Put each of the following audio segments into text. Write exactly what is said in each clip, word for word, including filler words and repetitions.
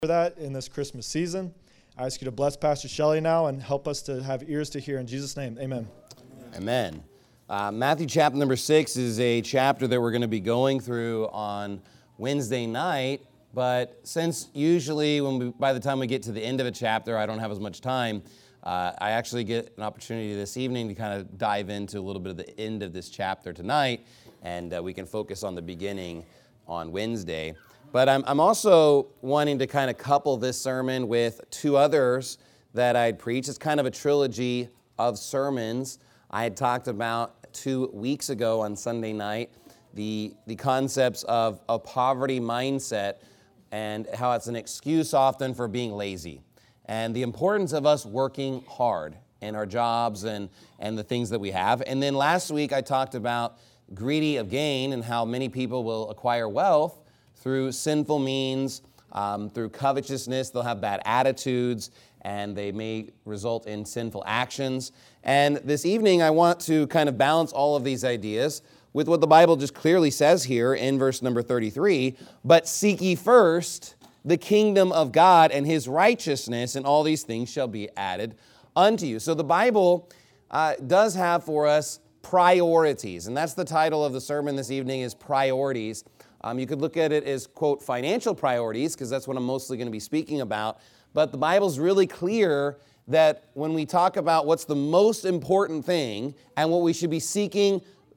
For that in this Christmas season. I ask you to bless Pastor Shelley now and help us to have ears to hear in Jesus' name. Amen. Amen. Uh, Matthew chapter number six is a chapter that we're going to be going through on Wednesday night, but since usually when we, by the time we get to the end of a chapter, I don't have as much time, uh, I actually get an opportunity this evening to kind of dive into a little bit of the end of this chapter tonight, and uh, we can focus on the beginning on Wednesday. But I'm, I'm also wanting to kind of couple this sermon with two others that I'd preached. It's kind of a trilogy of sermons. I had talked about two weeks ago on Sunday night the, the concepts of a poverty mindset and how it's an excuse often for being lazy, and the importance of us working hard in our jobs and, and the things that we have. And then last week I talked about greedy of gain and how many people will acquire wealth through sinful means, um, through covetousness. They'll have bad attitudes, and they may result in sinful actions. And this evening, I want to kind of balance all of these ideas with what the Bible just clearly says here in verse number thirty-three, but seek ye first the kingdom of God and his righteousness, and all these things shall be added unto you. So the Bible uh, does have for us priorities, and that's the title of the sermon this evening, is Priorities. Um, you could look at it as, quote, financial priorities, because that's what I'm mostly going to be speaking about. But the Bible's really clear that when we talk about what's the most important thing and what we should be seeking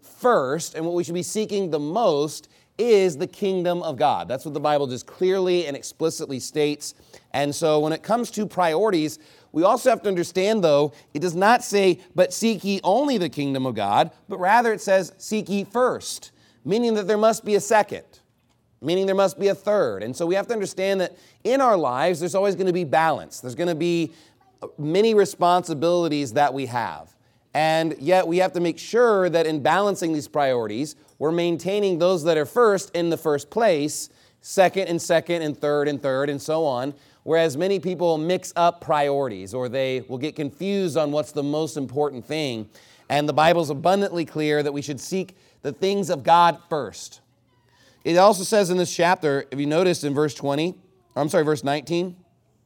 first and what we should be seeking the most is the kingdom of God. That's what the Bible just clearly and explicitly states. And so when it comes to priorities, we also have to understand, though, it does not say, but seek ye only the kingdom of God, but rather it says, seek ye first, meaning that there must be a second, meaning there must be a third. And so we have to understand that in our lives, there's always going to be balance. There's going to be many responsibilities that we have. And yet we have to make sure that in balancing these priorities, we're maintaining those that are first in the first place, second and second and third and third and so on. Whereas many people mix up priorities, or they will get confused on what's the most important thing. And the Bible's abundantly clear that we should seek the things of God first. It also says in this chapter, if you notice in verse twenty, I'm sorry, verse nineteen,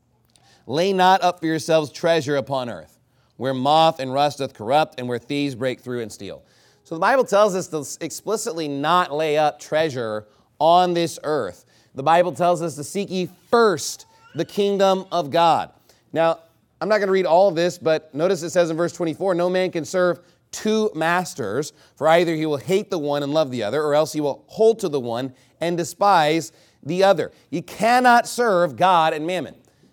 lay not up for yourselves treasure upon earth, where moth and rust doth corrupt, and where thieves break through and steal. So the Bible tells us to explicitly not lay up treasure on this earth. The Bible tells us to seek ye first the kingdom of God. Now, I'm not going to read all of this, but notice it says in verse twenty-four, no man can serve two masters, for either he will hate the one and love the other, or else he will hold to the one and despise the other. You cannot serve God and mammon.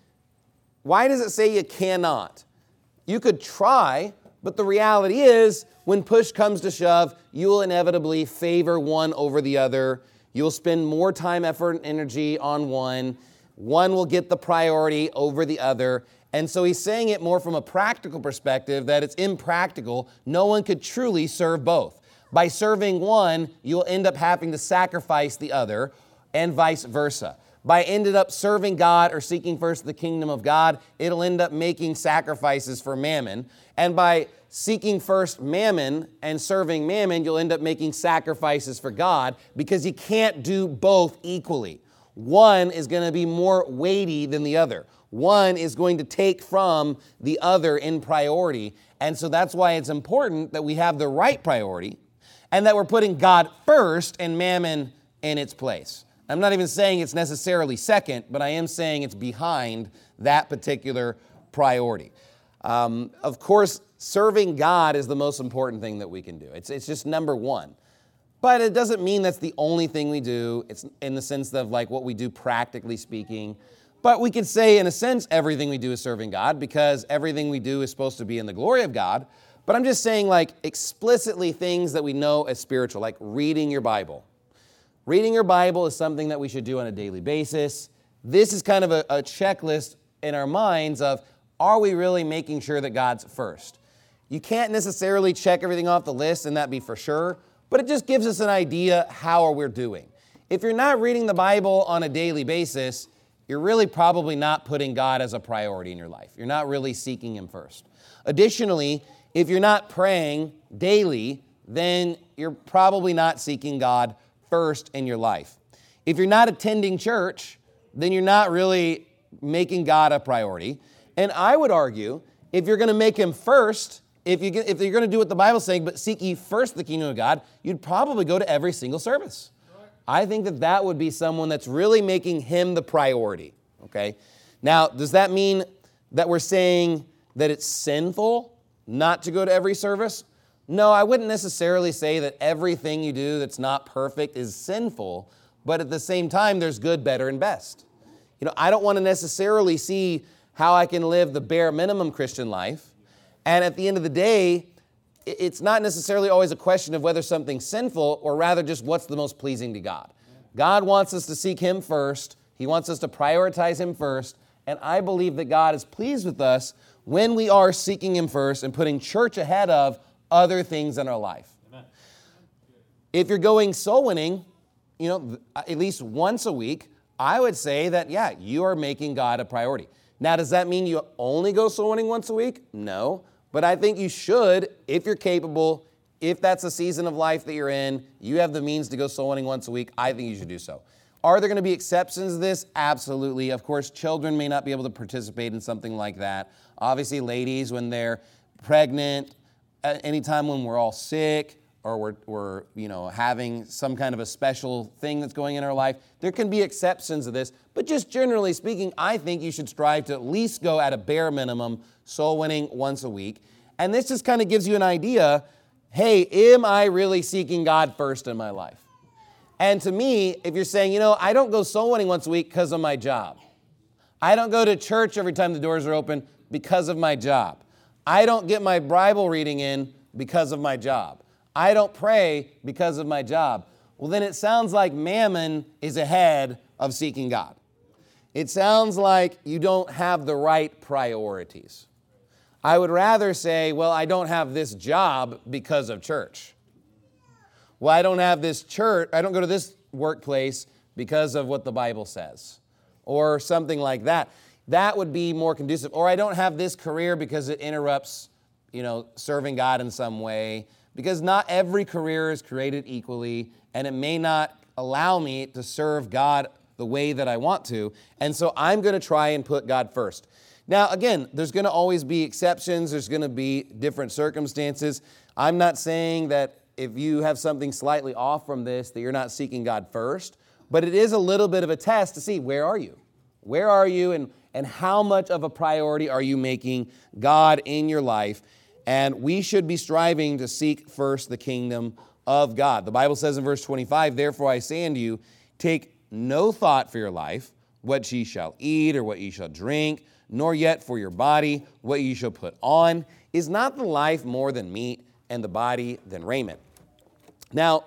Why does it say you cannot? You could try, but the reality is, when push comes to shove, you will inevitably favor one over the other. You'll spend more time, effort, and energy on one. One will get the priority over the other. And so he's saying it more from a practical perspective, that it's impractical. No one could truly serve both. By serving one, you'll end up having to sacrifice the other, and vice versa. By ended up serving God or seeking first the kingdom of God, it'll end up making sacrifices for mammon. And by seeking first mammon and serving mammon, you'll end up making sacrifices for God, because you can't do both equally. One is going to be more weighty than the other. One is going to take from the other in priority. And so that's why it's important that we have the right priority and that we're putting God first and mammon in its place. I'm not even saying it's necessarily second, but I am saying it's behind that particular priority. Um, of course, serving God is the most important thing that we can do. It's, it's just number one. But it doesn't mean that's the only thing we do. It's in the sense of like what we do practically speaking. But we could say, in a sense, everything we do is serving God, because everything we do is supposed to be in the glory of God. But I'm just saying, like, explicitly things that we know as spiritual, like reading your Bible. Reading your Bible is something that we should do on a daily basis. This is kind of a, a checklist in our minds of, are we really making sure that God's first? You can't necessarily check everything off the list and that be for sure, but it just gives us an idea how we're doing. If you're not reading the Bible on a daily basis, you're really probably not putting God as a priority in your life. You're not really seeking him first. Additionally, if you're not praying daily, then you're probably not seeking God first in your life. If you're not attending church, then you're not really making God a priority. And I would argue, if you're going to make him first, if, you get, if you're going to do what the Bible's saying, but seek ye first the kingdom of God, you'd probably go to every single service. I think that that would be someone that's really making him the priority, okay? Now, does that mean that we're saying that it's sinful not to go to every service? No, I wouldn't necessarily say that everything you do that's not perfect is sinful, but at the same time, there's good, better, and best. You know, I don't want to necessarily see how I can live the bare minimum Christian life, and at the end of the day, it's not necessarily always a question of whether something's sinful, or rather just what's the most pleasing to God. God wants us to seek him first. He wants us to prioritize him first. And I believe that God is pleased with us when we are seeking him first and putting church ahead of other things in our life. Amen. If you're going soul winning, you know, at least once a week, I would say that, yeah, you are making God a priority. Now, does that mean you only go soul winning once a week? No. But I think you should, if you're capable, if that's a season of life that you're in, you have the means to go soul winning once a week, I think you should do so. Are there going to be exceptions to this? Absolutely. Of course, children may not be able to participate in something like that. Obviously, ladies, when they're pregnant, anytime when we're all sick, or we're, we're you know, having some kind of a special thing that's going in our life, there can be exceptions to this. But just generally speaking, I think you should strive to at least go at a bare minimum soul winning once a week. And this just kind of gives you an idea, hey, am I really seeking God first in my life? And to me, if you're saying, you know, I don't go soul winning once a week because of my job. I don't go to church every time the doors are open because of my job. I don't get my Bible reading in because of my job. I don't pray because of my job. Well, then it sounds like mammon is ahead of seeking God. It sounds like you don't have the right priorities. I would rather say, well, I don't have this job because of church. Well, I don't have this church, I don't go to this workplace because of what the Bible says, or something like that. That would be more conducive. Or I don't have this career because it interrupts, you know, serving God in some way, because not every career is created equally, and it may not allow me to serve God the way that I want to. And so I'm going to try and put God first. Now, again, there's going to always be exceptions. There's going to be different circumstances. I'm not saying that if you have something slightly off from this, that you're not seeking God first, but it is a little bit of a test to see, where are you? Where are you, and, and how much of a priority are you making God in your life? And we should be striving to seek first the kingdom of God. The Bible says in verse twenty-five, therefore I say unto you, take no thought for your life, what ye shall eat or what ye shall drink, nor yet for your body, what ye shall put on. Is not the life more than meat, and the body than raiment? Now,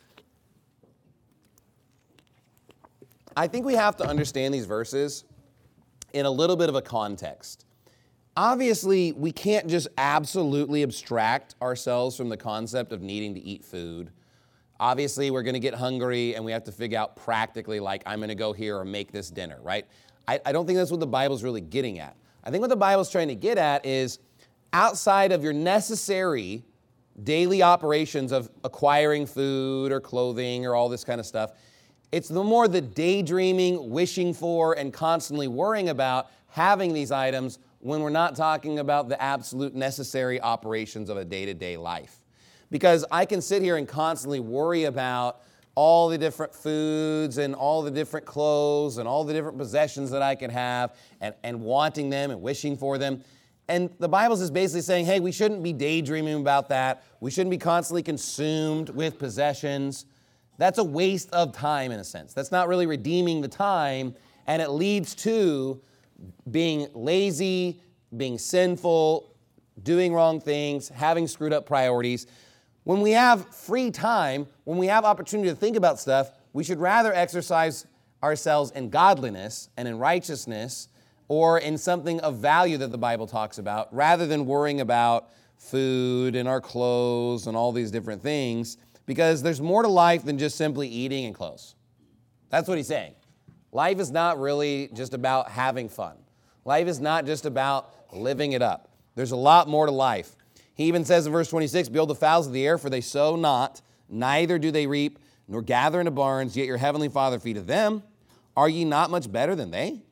I think we have to understand these verses in a little bit of a context. Obviously, we can't just absolutely abstract ourselves from the concept of needing to eat food. Obviously, we're going to get hungry, and we have to figure out practically, like, I'm going to go here or make this dinner, right? I, I don't think that's what the Bible's really getting at. I think what the Bible's trying to get at is, outside of your necessary daily operations of acquiring food or clothing or all this kind of stuff, it's the more the daydreaming, wishing for, and constantly worrying about having these items when we're not talking about the absolute necessary operations of a day-to-day life. Because I can sit here and constantly worry about all the different foods and all the different clothes and all the different possessions that I can have, and, and wanting them and wishing for them. And the Bible's just basically saying, hey, we shouldn't be daydreaming about that. We shouldn't be constantly consumed with possessions. That's a waste of time in a sense. That's not really redeeming the time, and it leads to being lazy, being sinful, doing wrong things, having screwed up priorities. When we have free time, when we have opportunity to think about stuff, we should rather exercise ourselves in godliness and in righteousness, or in something of value that the Bible talks about, rather than worrying about food and our clothes and all these different things, because there's more to life than just simply eating and clothes. That's what he's saying. Life is not really just about having fun. Life is not just about living it up. There's a lot more to life. He even says in verse twenty-six, behold the fowls of the air, for they sow not, neither do they reap, nor gather into barns, yet your heavenly Father feedeth them. Are ye not much better than they?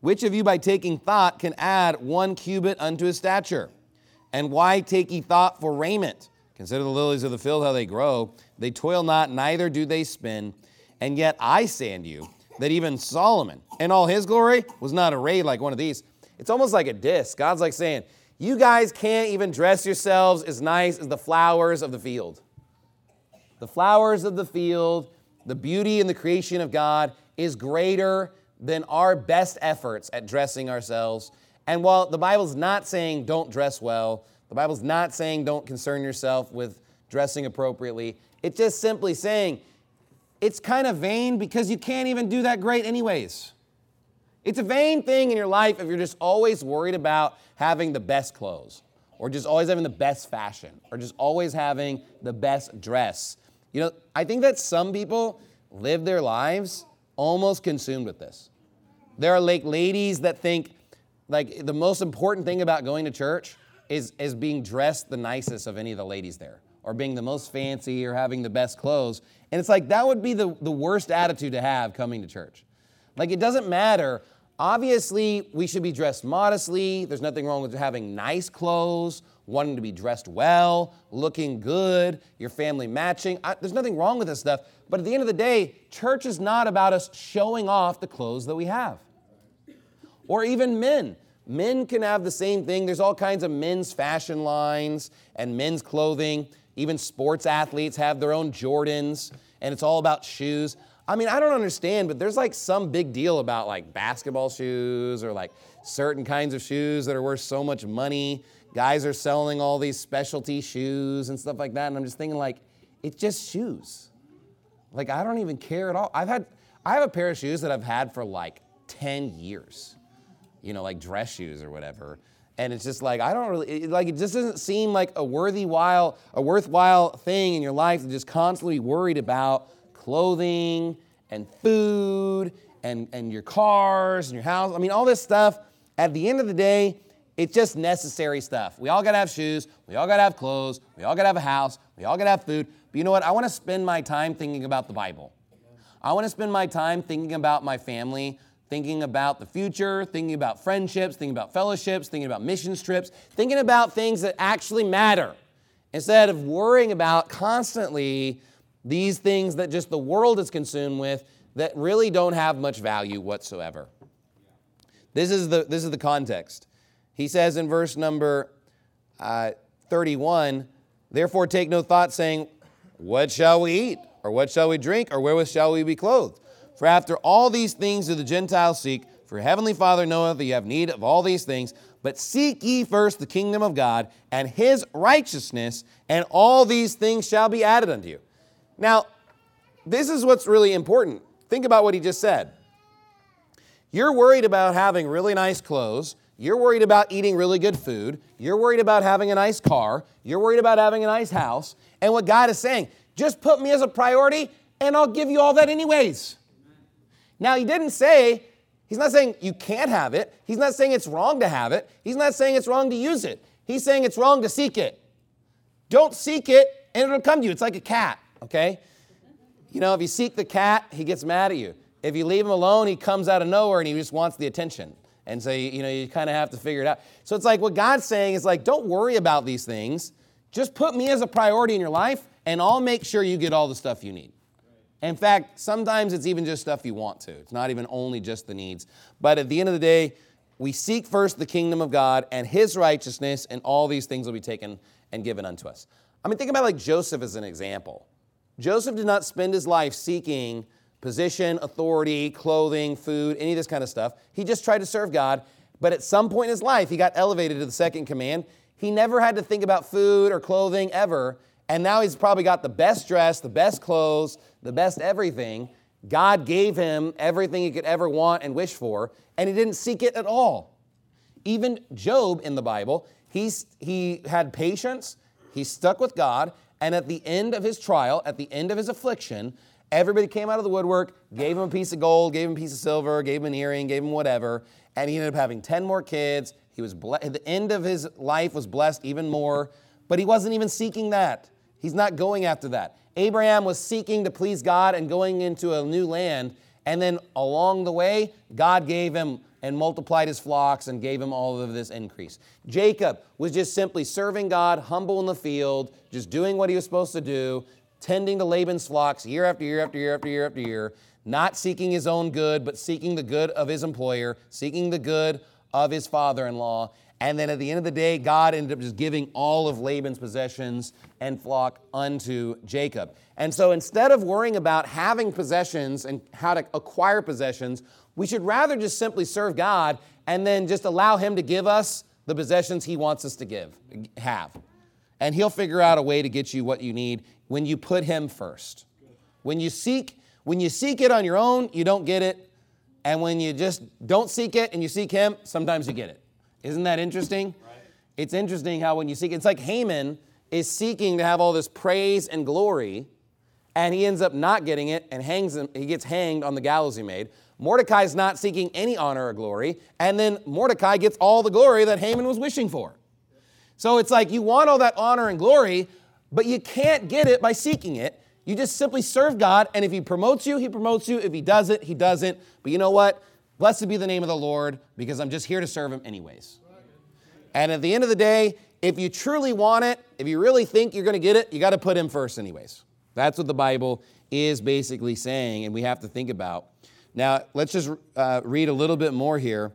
Which of you by taking thought can add one cubit unto his stature? And why take ye thought for raiment? Consider the lilies of the field, how they grow. They toil not, neither do they spin. And yet I say unto you that even Solomon in all his glory was not arrayed like one of these. It's almost like a diss. God's like saying, you guys can't even dress yourselves as nice as the flowers of the field. The flowers of the field, the beauty and the creation of God is greater than our best efforts at dressing ourselves. And while the Bible's not saying don't dress well, the Bible's not saying don't concern yourself with dressing appropriately, it's just simply saying it's kind of vain because you can't even do that great anyways. It's a vain thing in your life if you're just always worried about having the best clothes, or just always having the best fashion, or just always having the best dress. You know, I think that some people live their lives almost consumed with this. There are like ladies that think like the most important thing about going to church is, is being dressed the nicest of any of the ladies there, or being the most fancy, or having the best clothes. And it's like that would be the, the worst attitude to have coming to church. Like it doesn't matter. Obviously, we should be dressed modestly. There's nothing wrong with having nice clothes, wanting to be dressed well, looking good, your family matching. I, there's nothing wrong with this stuff. But at the end of the day, church is not about us showing off the clothes that we have. Or even men. Men can have the same thing. There's all kinds of men's fashion lines and men's clothing. Even sports athletes have their own Jordans, and it's all about shoes. I mean, I don't understand, but there's like some big deal about like basketball shoes or like certain kinds of shoes that are worth so much money. Guys are selling all these specialty shoes and stuff like that. And I'm just thinking like, it's just shoes. Like, I don't even care at all. I've had, I have a pair of shoes that I've had for like ten years, you know, like dress shoes or whatever. And it's just like, I don't really, it, like, it just doesn't seem like a worthy while, a worthwhile thing in your life to just constantly be worried about clothing and food and, and your cars and your house. I mean, all this stuff, at the end of the day, it's just necessary stuff. We all got to have shoes. We all got to have clothes. We all got to have a house. We all got to have food. But you know what? I want to spend my time thinking about the Bible. I want to spend my time thinking about my family, thinking about the future, thinking about friendships, thinking about fellowships, thinking about mission trips, thinking about things that actually matter, instead of worrying about constantly these things that just the world is consumed with that really don't have much value whatsoever. This is the, this is the context. He says in verse number uh, thirty-one, therefore take no thought saying, what shall we eat? Or what shall we drink? Or wherewith shall we be clothed? For after all these things do the Gentiles seek, for your heavenly Father knoweth that you have need of all these things. But seek ye first the kingdom of God and his righteousness, and all these things shall be added unto you. Now, this is what's really important. Think about what he just said. You're worried about having really nice clothes. You're worried about eating really good food. You're worried about having a nice car. You're worried about having a nice house. And what God is saying, just put me as a priority and I'll give you all that anyways. Now, he didn't say, he's not saying you can't have it. He's not saying it's wrong to have it. He's not saying it's wrong to use it. He's saying it's wrong to seek it. Don't seek it and it'll come to you. It's like a cat, okay? You know, if you seek the cat, he gets mad at you. If you leave him alone, he comes out of nowhere and he just wants the attention. And so, you know, you kind of have to figure it out. So it's like what God's saying is like, don't worry about these things. Just put me as a priority in your life and I'll make sure you get all the stuff you need. In fact, sometimes it's even just stuff you want to. It's not even only just the needs. But at the end of the day, we seek first the kingdom of God and his righteousness, and all these things will be taken and given unto us. I mean, think about like Joseph as an example. Joseph did not spend his life seeking position, authority, clothing, food, any of this kind of stuff. He just tried to serve God. But at some point in his life, he got elevated to the second command. He never had to think about food or clothing ever. And now he's probably got the best dress, the best clothes, the best everything. God gave him everything he could ever want and wish for, and he didn't seek it at all. Even Job in the Bible, he's, he had patience, he stuck with God, and at the end of his trial, at the end of his affliction, everybody came out of the woodwork, gave him a piece of gold, gave him a piece of silver, gave him an earring, gave him whatever, and he ended up having ten more kids. He was ble- at the end of his life was blessed even more, but he wasn't even seeking that. He's not going after that. Abraham was seeking to please God and going into a new land, and then along the way, God gave him and multiplied his flocks and gave him all of this increase. Jacob was just simply serving God, humble in the field, just doing what he was supposed to do, tending to Laban's flocks year after year after year after year after year, not seeking his own good, but seeking the good of his employer, seeking the good of his father-in-law. And then at the end of the day, God ended up just giving all of Laban's possessions and flock unto Jacob. And so instead of worrying about having possessions and how to acquire possessions, we should rather just simply serve God and then just allow him to give us the possessions he wants us to give, have. And he'll figure out a way to get you what you need when you put him first. When you seek, when you seek it on your own, you don't get it. And when you just don't seek it and you seek him, sometimes you get it. Isn't that interesting? Right. It's interesting how when you seek, it's like Haman is seeking to have all this praise and glory, and he ends up not getting it and hangs him, he gets hanged on the gallows he made. Mordecai's not seeking any honor or glory, and then Mordecai gets all the glory that Haman was wishing for. So it's like you want all that honor and glory, but you can't get it by seeking it. You just simply serve God, and if he promotes you, he promotes you. If he doesn't, he doesn't. But you know what? Blessed be the name of the Lord, because I'm just here to serve him anyways. And at the end of the day, if you truly want it, if you really think you're going to get it, you got to put him first anyways. That's what the Bible is basically saying, and we have to think about. Now, let's just uh, read a little bit more here.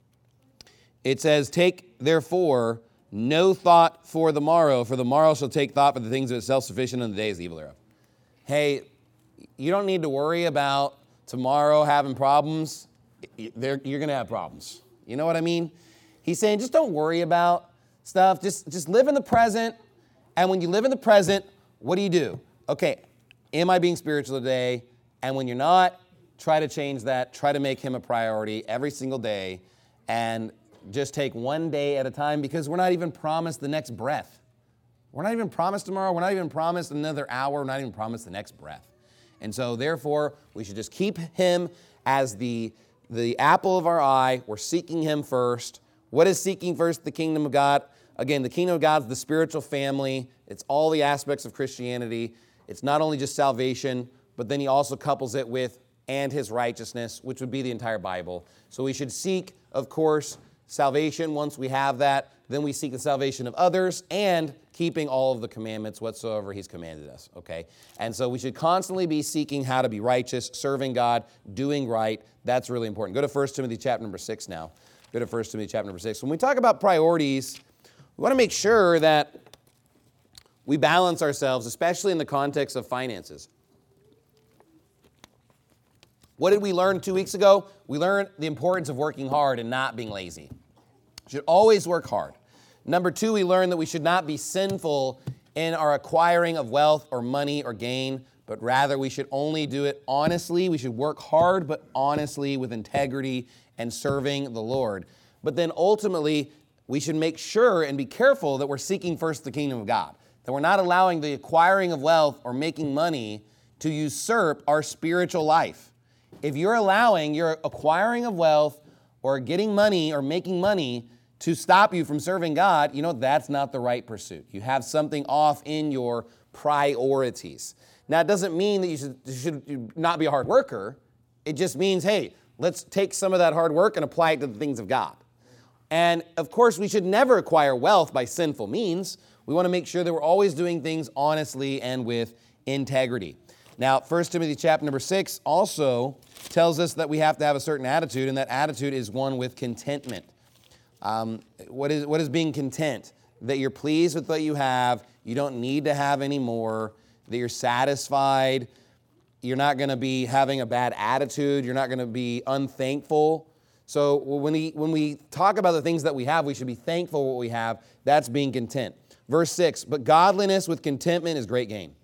It says, take, therefore, no thought for the morrow, for the morrow shall take thought for the things of itself, sufficient in the day is the evil thereof. Hey, you don't need to worry about tomorrow having problems. You're going to have problems. You know what I mean? He's saying just don't worry about stuff. Just, just live in the present. And when you live in the present, what do you do? Okay, am I being spiritual today? And when you're not, try to change that. Try to make him a priority every single day. And just take one day at a time, because we're not even promised the next breath. We're not even promised tomorrow. We're not even promised another hour. We're not even promised the next breath. And so therefore, we should just keep him as the the apple of our eye. We're seeking him first. What is seeking first? The kingdom of God. Again, the kingdom of God is the spiritual family. It's all the aspects of Christianity. It's not only just salvation, but then he also couples it with and his righteousness, which would be the entire Bible. So we should seek, of course, salvation. Once we have that, then we seek the salvation of others and keeping all of the commandments whatsoever he's commanded us, okay? And so we should constantly be seeking how to be righteous, serving God, doing right. That's really important. Go to First Timothy chapter number six now. Go to First Timothy chapter number six. When we talk about priorities, we want to make sure that we balance ourselves, especially in the context of finances. What did we learn two weeks ago? We learned the importance of working hard and not being lazy. We should always work hard. Number two, we learned that we should not be sinful in our acquiring of wealth or money or gain, but rather we should only do it honestly. We should work hard, but honestly with integrity and serving the Lord. But then ultimately, we should make sure and be careful that we're seeking first the kingdom of God, that we're not allowing the acquiring of wealth or making money to usurp our spiritual life. If you're allowing your acquiring of wealth or getting money or making money to stop you from serving God, you know, that's not the right pursuit. You have something off in your priorities. Now, it doesn't mean that you should, you should not be a hard worker. It just means, hey, let's take some of that hard work and apply it to the things of God. And, of course, we should never acquire wealth by sinful means. We want to make sure that we're always doing things honestly and with integrity. Now, First Timothy chapter number six also tells us that we have to have a certain attitude, and that attitude is one with contentment. Um, what is what is being content? That you're pleased with what you have, you don't need to have any more, that you're satisfied, you're not going to be having a bad attitude, you're not going to be unthankful. So when we, when we talk about the things that we have, we should be thankful for what we have. That's being content. Verse six, but godliness with contentment is great gain.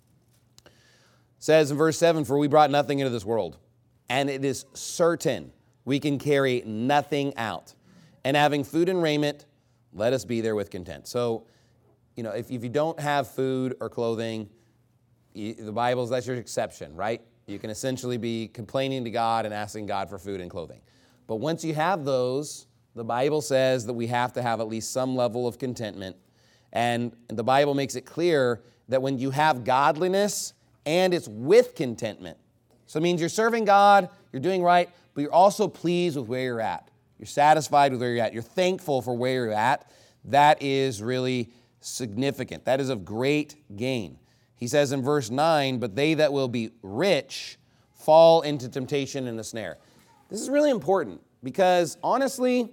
Says in verse seven, for we brought nothing into this world, and it is certain we can carry nothing out. And having food and raiment, let us be there with content. So, you know, if, if you don't have food or clothing, you, the Bible, that's your exception, right? You can essentially be complaining to God and asking God for food and clothing. But once you have those, the Bible says that we have to have at least some level of contentment. And the Bible makes it clear that when you have godliness and it's with contentment, so it means you're serving God, you're doing right, but you're also pleased with where you're at. you're satisfied with where you're at, you're thankful for where you're at, that is really significant. That is of great gain. He says in verse nine, but they that will be rich fall into temptation and a snare. This is really important because honestly,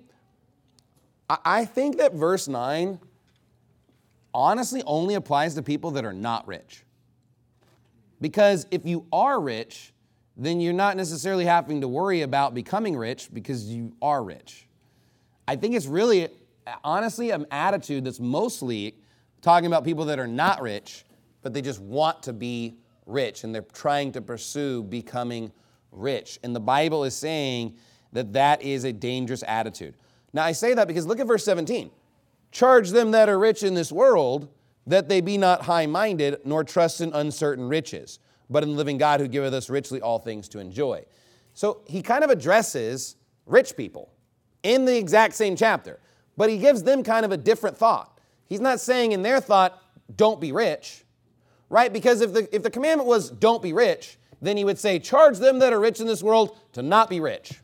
I think that verse nine honestly only applies to people that are not rich. Because if you are rich, then you're not necessarily having to worry about becoming rich because you are rich. I think it's really, honestly, an attitude that's mostly talking about people that are not rich, but they just want to be rich and they're trying to pursue becoming rich. And the Bible is saying that that is a dangerous attitude. Now, I say that because look at verse seventeen. Charge them that are rich in this world, that they be not high-minded, nor trust in uncertain riches, but in the living God who giveth us richly all things to enjoy. So he kind of addresses rich people in the exact same chapter, but he gives them kind of a different thought. He's not saying in their thought, don't be rich, right? Because if the, if the commandment was don't be rich, then he would say, charge them that are rich in this world to not be rich.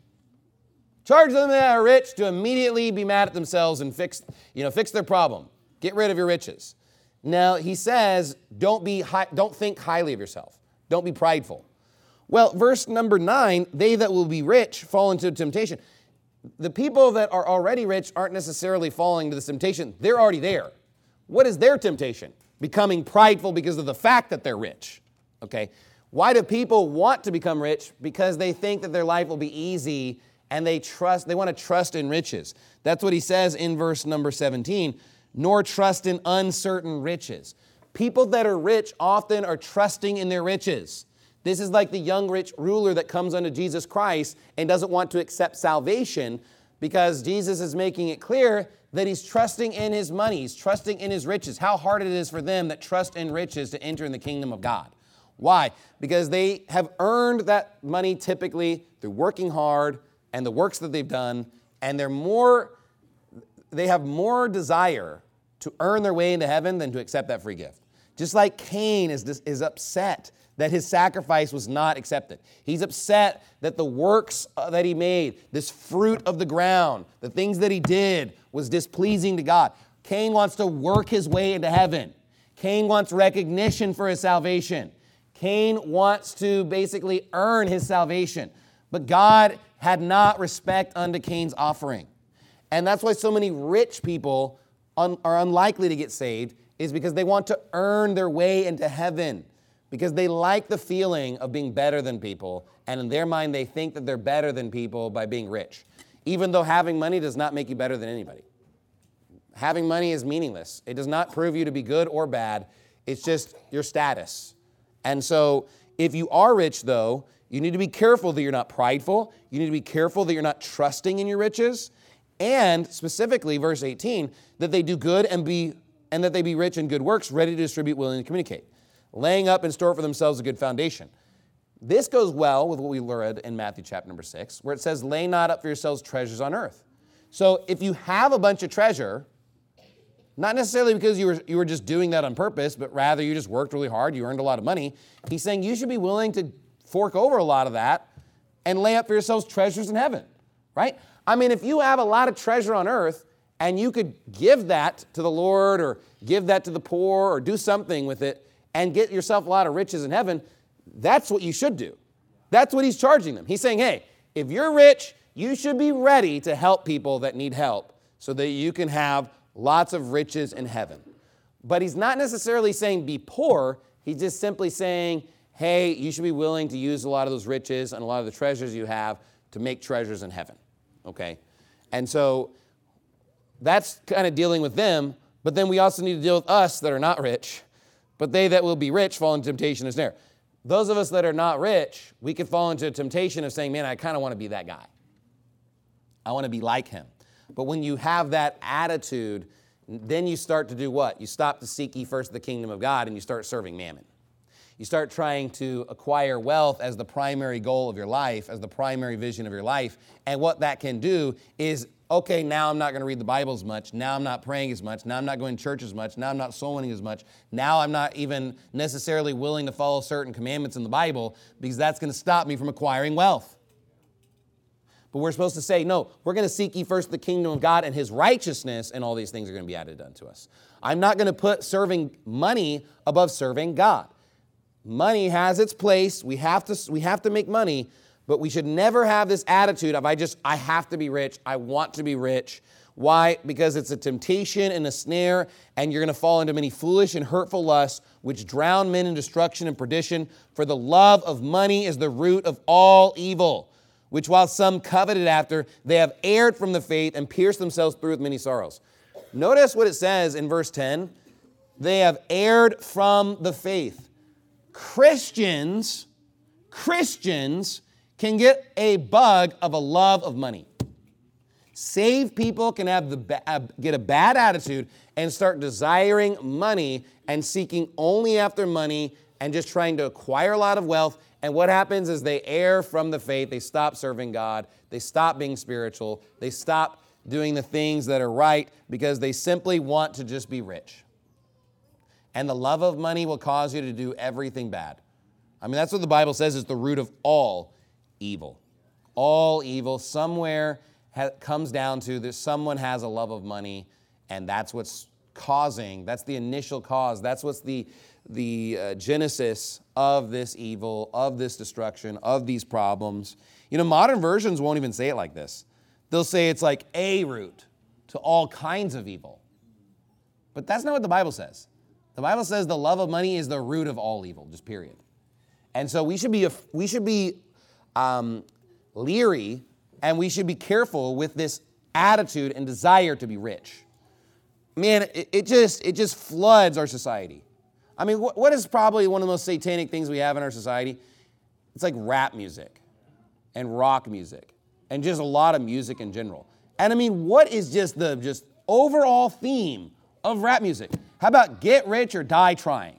Charge them that are rich to immediately be mad at themselves and fix, you know, fix their problem. Get rid of your riches. Now, he says, don't be high, don't think highly of yourself. Don't be prideful. Well, verse number nine, they that will be rich fall into temptation. The people that are already rich aren't necessarily falling to this temptation. They're already there. What is their temptation? Becoming prideful because of the fact that they're rich. Okay? Why do people want to become rich? Because they think that their life will be easy and they trust, they want to trust in riches. That's what he says in verse number seventeen, nor trust in uncertain riches. People that are rich often are trusting in their riches. This is like the young rich ruler that comes unto Jesus Christ and doesn't want to accept salvation because Jesus is making it clear that he's trusting in his money. He's trusting in his riches. How hard it is for them that trust in riches to enter in the kingdom of God. Why? Because they have earned that money typically through working hard and the works that they've done, and they're more, they have more desire to earn their way into heaven than to accept that free gift. Just like Cain is, is upset that his sacrifice was not accepted. He's upset that the works that he made, this fruit of the ground, the things that he did was displeasing to God. Cain wants to work his way into heaven. Cain wants recognition for his salvation. Cain wants to basically earn his salvation. But God had not respect unto Cain's offering. And that's why so many rich people un- are unlikely to get saved, is because they want to earn their way into heaven. Because they like the feeling of being better than people. And in their mind, they think that they're better than people by being rich. Even though having money does not make you better than anybody. Having money is meaningless. It does not prove you to be good or bad. It's just your status. And so if you are rich, though, you need to be careful that you're not prideful. You need to be careful that you're not trusting in your riches. And specifically, verse eighteen, that they do good and be and that they be rich in good works, ready to distribute, willing to communicate. Laying up and store for themselves a good foundation. This goes well with what we read in Matthew chapter number six, where it says, lay not up for yourselves treasures on earth. So if you have a bunch of treasure, not necessarily because you were, you were just doing that on purpose, but rather you just worked really hard, you earned a lot of money, he's saying you should be willing to fork over a lot of that and lay up for yourselves treasures in heaven, right? I mean, if you have a lot of treasure on earth and you could give that to the Lord or give that to the poor or do something with it and get yourself a lot of riches in heaven, that's what you should do. That's what he's charging them. He's saying, hey, if you're rich, you should be ready to help people that need help so that you can have lots of riches in heaven. But he's not necessarily saying be poor. He's just simply saying, hey, you should be willing to use a lot of those riches and a lot of the treasures you have to make treasures in heaven, okay? And so that's kind of dealing with them, but then we also need to deal with us that are not rich, but they that will be rich fall into temptation and snare. Those of us that are not rich, we could fall into a temptation of saying, man, I kind of want to be that guy. I want to be like him. But when you have that attitude, then you start to do what? You stop to seek ye first the kingdom of God and you start serving mammon. You start trying to acquire wealth as the primary goal of your life, as the primary vision of your life. And what that can do is, okay, now I'm not going to read the Bible as much. Now I'm not praying as much. Now I'm not going to church as much. Now I'm not soul winning as much. Now I'm not even necessarily willing to follow certain commandments in the Bible because that's going to stop me from acquiring wealth. But we're supposed to say, no, we're going to seek ye first the kingdom of God and his righteousness, and all these things are going to be added unto us. I'm not going to put serving money above serving God. Money has its place. We have to, we have to make money, but we should never have this attitude of, I just, I have to be rich. I want to be rich. Why? Because it's a temptation and a snare, and you're going to fall into many foolish and hurtful lusts, which drown men in destruction and perdition. For the love of money is the root of all evil, which while some coveted after, they have erred from the faith and pierced themselves through with many sorrows. Notice what it says in verse ten. They have erred from the faith. Christians, Christians can get a bug of a love of money. Saved people can have the get a bad attitude and start desiring money and seeking only after money and just trying to acquire a lot of wealth. And what happens is they err from the faith. They stop serving God. They stop being spiritual. They stop doing the things that are right because they simply want to just be rich. And the love of money will cause you to do everything bad. I mean, that's what the Bible says is the root of all evil. All evil somewhere ha- comes down to that someone has a love of money, and that's what's causing, that's the initial cause, that's what's the the uh, genesis of this evil, of this destruction, of these problems. You know, modern versions won't even say it like this. They'll say it's like a root to all kinds of evil. But that's not what the Bible says. The Bible says the love of money is the root of all evil, just period. And so we should be we should be um, leery, and we should be careful with this attitude and desire to be rich. Man, it, it just it just floods our society. I mean, what, what is probably one of the most satanic things we have in our society? It's like rap music and rock music and just a lot of music in general. And I mean, what is just the just overall theme of rap music? How about get rich or die trying?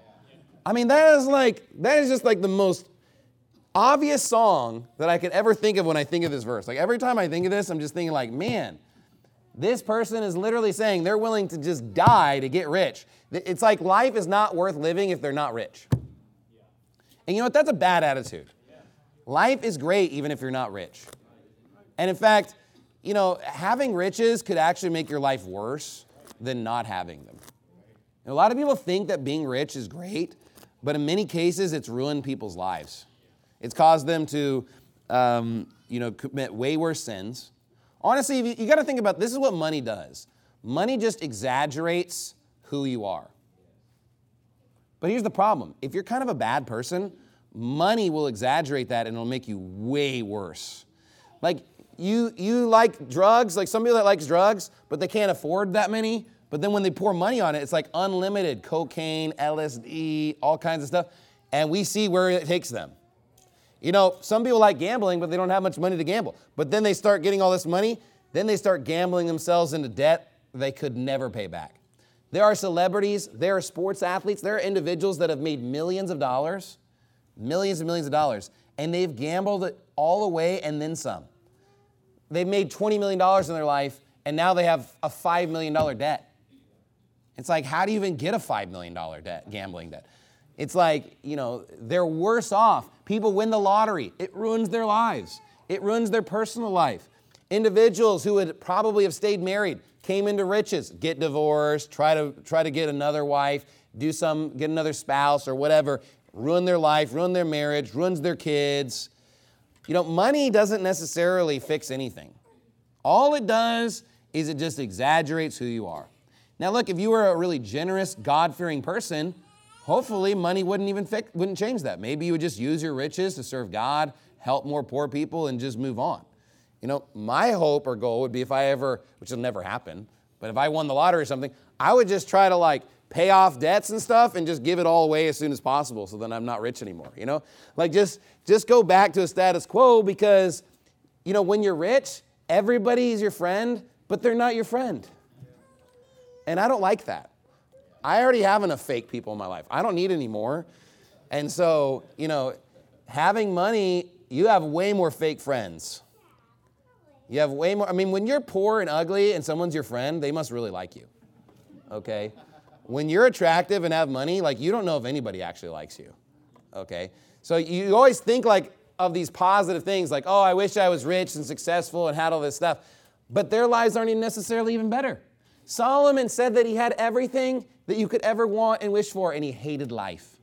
I mean, that is like, that is just like the most obvious song that I could ever think of when I think of this verse. Like every time I think of this, I'm just thinking like, man, this person is literally saying they're willing to just die to get rich. It's like life is not worth living if they're not rich. And you know what? That's a bad attitude. Life is great even if you're not rich. And in fact, you know, having riches could actually make your life worse than not having them. And a lot of people think that being rich is great, but in many cases, it's ruined people's lives. It's caused them to, um, you know, commit way worse sins. Honestly, you, you got to think about this is what money does. Money just exaggerates who you are. But here's the problem. If you're kind of a bad person, money will exaggerate that and it'll make you way worse. Like you you like drugs, like some people that likes drugs, but they can't afford that many. But then when they pour money on it, it's like unlimited cocaine, L S D, all kinds of stuff. And we see where it takes them. You know, some people like gambling, but they don't have much money to gamble. But then they start getting all this money. Then they start gambling themselves into debt they could never pay back. There are celebrities, there are sports athletes, there are individuals that have made millions of dollars, millions and millions of dollars, and they've gambled it all away and then some. They've made twenty million dollars in their life, and now they have a five million dollars debt. It's like, how do you even get a five million dollars debt, gambling debt? It's like, you know, they're worse off. People win the lottery. It ruins their lives. It ruins their personal life. Individuals who would probably have stayed married came into riches, get divorced, try to try to get another wife, do some, get another spouse or whatever, ruin their life, ruin their marriage, ruins their kids. You know, money doesn't necessarily fix anything. All it does is it just exaggerates who you are. Now look, if you were a really generous, God-fearing person, hopefully money wouldn't even fix, wouldn't change that. Maybe you would just use your riches to serve God, help more poor people, and just move on. You know, my hope or goal would be if I ever, which will never happen, but if I won the lottery or something, I would just try to like pay off debts and stuff and just give it all away as soon as possible so then I'm not rich anymore, you know? Like just, just go back to a status quo because, you know, when you're rich, everybody is your friend, but they're not your friend. And I don't like that. I already have enough fake people in my life. I don't need any more. And so, you know, having money, you have way more fake friends. You have way more. I mean, when you're poor and ugly and someone's your friend, they must really like you. Okay? When you're attractive and have money, like you don't know if anybody actually likes you. Okay? So you always think like of these positive things like, oh, I wish I was rich and successful and had all this stuff. But their lives aren't even necessarily even better. Solomon said that he had everything that you could ever want and wish for, and he hated life.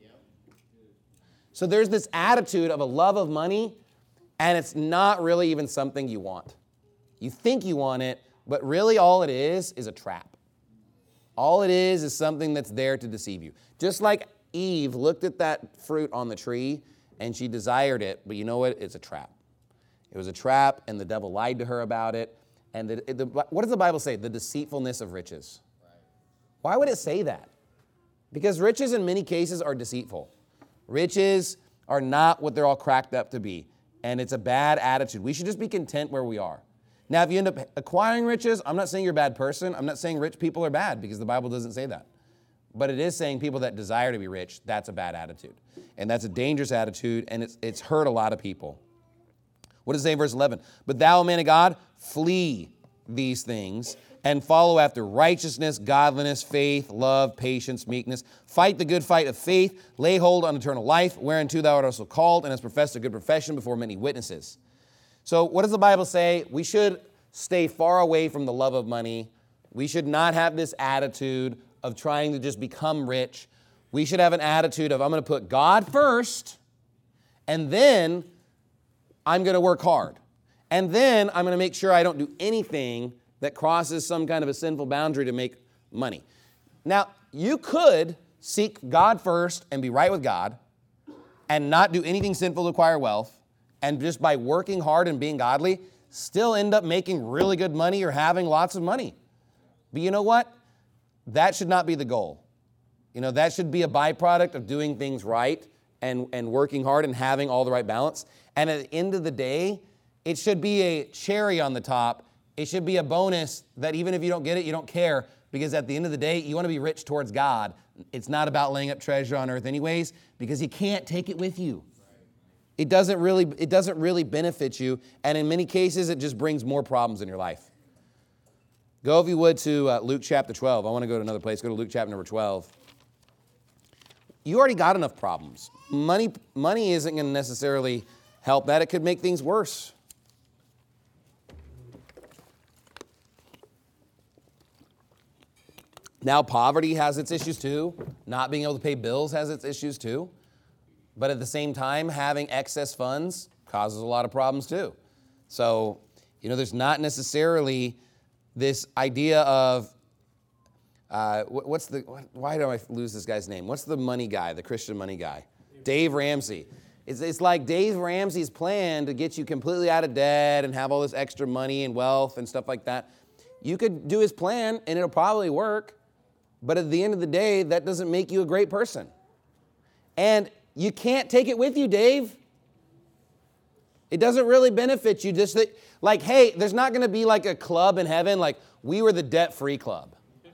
So there's this attitude of a love of money, and it's not really even something you want. You think you want it, but really all it is is a trap. All it is is something that's there to deceive you. Just like Eve looked at that fruit on the tree, and she desired it, but you know what? It's a trap. It was a trap, and the devil lied to her about it. And the, the, what does the Bible say? The deceitfulness of riches. Right. Why would it say that? Because riches in many cases are deceitful. Riches are not what they're all cracked up to be. And it's a bad attitude. We should just be content where we are. Now, if you end up acquiring riches, I'm not saying you're a bad person. I'm not saying rich people are bad, because the Bible doesn't say that. But it is saying people that desire to be rich, that's a bad attitude. And that's a dangerous attitude, and it's, it's hurt a lot of people. What does it say in verse eleven? But thou, man of God, flee these things and follow after righteousness, godliness, faith, love, patience, meekness. Fight the good fight of faith. Lay hold on eternal life, whereunto thou art also called, and hast professed a good profession before many witnesses. So what does the Bible say? We should stay far away from the love of money. We should not have this attitude of trying to just become rich. We should have an attitude of, I'm going to put God first, and then I'm going to work hard. And then I'm going to make sure I don't do anything that crosses some kind of a sinful boundary to make money. Now, you could seek God first and be right with God and not do anything sinful to acquire wealth, and just by working hard and being godly, still end up making really good money or having lots of money. But you know what? That should not be the goal. You know, that should be a byproduct of doing things right and, and working hard and having all the right balance. And at the end of the day, it should be a cherry on the top. It should be a bonus that even if you don't get it, you don't care, because at the end of the day, you want to be rich towards God. It's not about laying up treasure on earth anyways, because you can't take it with you. It doesn't really, it doesn't really benefit you, and in many cases, it just brings more problems in your life. Go, if you would, to uh, Luke chapter twelve. I want to go to another place. Go to Luke chapter number twelve. You already got enough problems. Money, money isn't going to necessarily help that. It could make things worse. Now, poverty has its issues too. Not being able to pay bills has its issues too. But at the same time, having excess funds causes a lot of problems too. So, you know, there's not necessarily this idea of, uh, what's the, why do I lose this guy's name? What's the money guy, the Christian money guy? Dave Ramsey. It's, it's like Dave Ramsey's plan to get you completely out of debt and have all this extra money and wealth and stuff like that. You could do his plan and it'll probably work, but at the end of the day, that doesn't make you a great person. And you can't take it with you, Dave. It doesn't really benefit you. Just that, like, hey, there's not going to be like a club in heaven, like we were the debt-free club.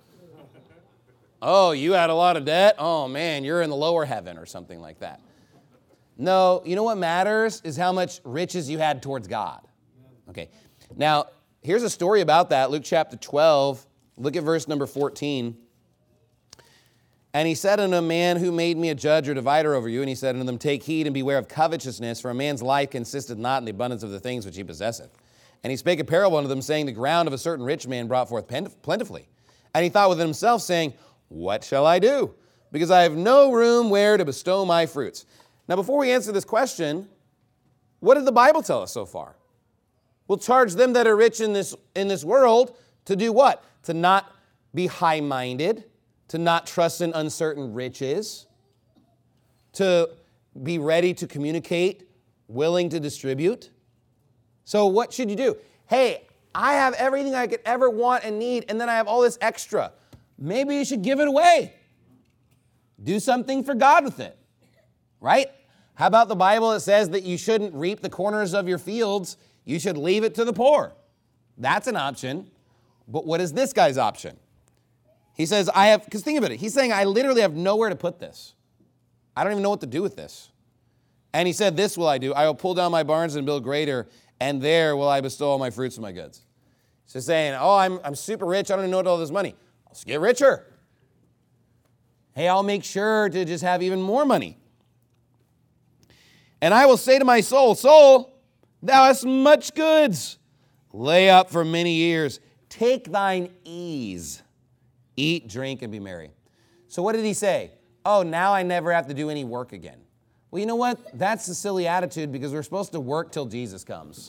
Oh, you had a lot of debt? Oh, man, you're in the lower heaven or something like that. No, you know what matters is how much riches you had towards God. Okay, now, here's a story about that. Luke chapter twelve, look at verse number fourteen. And he said unto a man who made me a judge or divider over you, and he said unto them, take heed and beware of covetousness, for a man's life consisteth not in the abundance of the things which he possesseth. And he spake a parable unto them, saying, the ground of a certain rich man brought forth plentifully. And he thought within himself, saying, what shall I do? Because I have no room where to bestow my fruits. Now, before we answer this question, what did the Bible tell us so far? We'll charge them that are rich in this, in this world to do what? To not be high-minded, to not trust in uncertain riches, to be ready to communicate, willing to distribute. So what should you do? Hey, I have everything I could ever want and need, and then I have all this extra. Maybe you should give it away. Do something for God with it, right? How about the Bible that says that you shouldn't reap the corners of your fields, you should leave it to the poor? That's an option. But what is this guy's option? He says, I have, because think about it. He's saying, I literally have nowhere to put this. I don't even know what to do with this. And he said, this will I do. I will pull down my barns and build greater, and there will I bestow all my fruits and my goods. So saying, oh, I'm, I'm super rich. I don't even know what all this money. I'll just get richer. Hey, I'll make sure to just have even more money. And I will say to my soul, soul, thou hast much goods. Lay up for many years. Take thine ease. Eat, drink, and be merry. So what did he say? Oh, now I never have to do any work again. Well, you know what? That's a silly attitude because we're supposed to work till Jesus comes.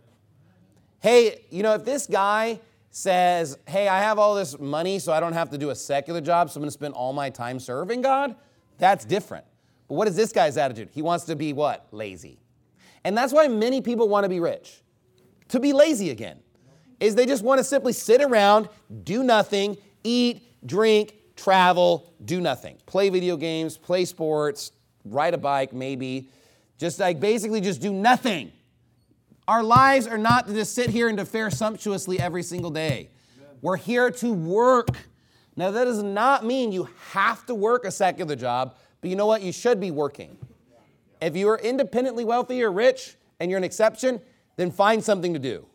Hey, you know, if this guy says, hey, I have all this money so I don't have to do a secular job, so I'm going to spend all my time serving God, that's different. But what is this guy's attitude? He wants to be what? Lazy. And that's why many people want to be rich. To be lazy again. Is they just want to simply sit around, do nothing, eat, drink, travel, do nothing. Play video games, play sports, ride a bike maybe. Just like basically just do nothing. Our lives are not to just sit here and to fare sumptuously every single day. Amen. We're here to work. Now, that does not mean you have to work a secular job, but you know what? You should be working. If you are independently wealthy or rich and you're an exception, then find something to do.